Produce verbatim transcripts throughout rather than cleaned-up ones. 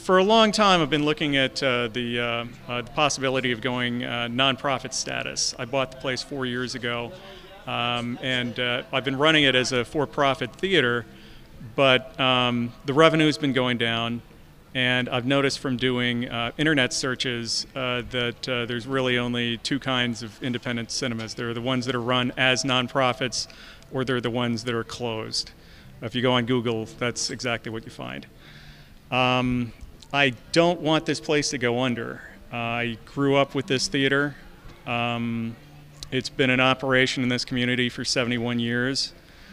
For a long time, I've been looking at uh, the, uh, uh, the possibility of going uh, nonprofit status. I bought the place four years ago, um, and uh, I've been running it as a for-profit theater, but um, the revenue's been going down, and I've noticed from doing uh, internet searches uh, that uh, there's really only two kinds of independent cinemas. There are the ones that are run as nonprofits, or they're the ones that are closed. If you go on Google, that's exactly what you find. Um, I don't want this place to go under. Uh, I grew up with this theater. Um, it's been in operation in this community for seventy-one years.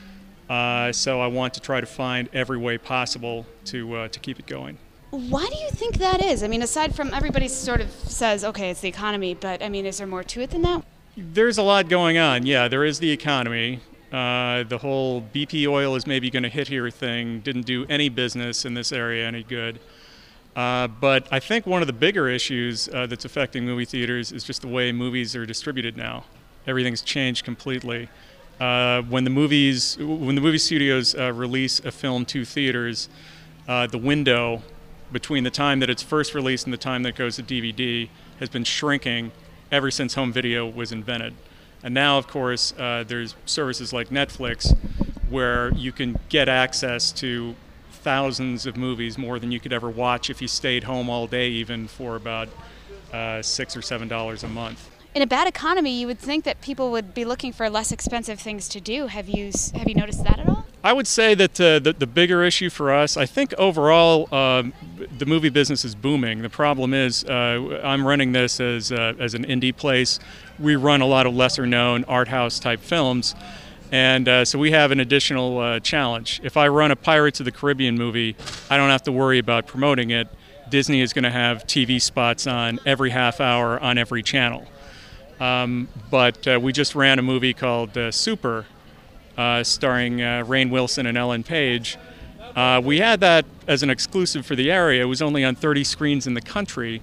Uh, so I want to try to find every way possible to, uh, to keep it going. Why do you think that is? I mean, aside from everybody sort of says, okay, it's the economy, but I mean, is there more to it than that? There's a lot going on. Yeah, there is the economy. Uh, the whole B P oil is maybe going to hit here thing didn't do any business in this area any good. Uh, but I think one of the bigger issues uh, that's affecting movie theaters is just the way movies are distributed now. Everything's changed completely. Uh, when the movies, when the movie studios uh, release a film to theaters, uh, the window between the time that it's first released and the time that it goes to D V D has been shrinking ever since home video was invented. And now, of course, uh, there's services like Netflix where you can get access to thousands of movies, more than you could ever watch if you stayed home all day, even for about uh, six or seven dollars a month. In a bad economy, you would think that people would be looking for less expensive things to do. Have you have you noticed that at all? I would say that uh, the, the bigger issue for us, I think overall, um, the movie business is booming. The problem is, uh, I'm running this as uh, as an indie place. We run a lot of lesser-known art house type films, and uh, so we have an additional uh, challenge. If I run a Pirates of the Caribbean movie, I don't have to worry about promoting it. Disney is going to have T V spots on every half hour on every channel. Um, but uh, we just ran a movie called uh, Super, uh, starring uh, Rainn Wilson and Ellen Page. Uh, we had that as an exclusive for the area. It was only on thirty screens in the country,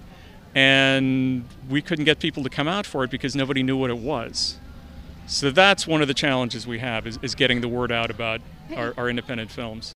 and we couldn't get people to come out for it because nobody knew what it was. So that's one of the challenges we have, is, is getting the word out about our, our independent films.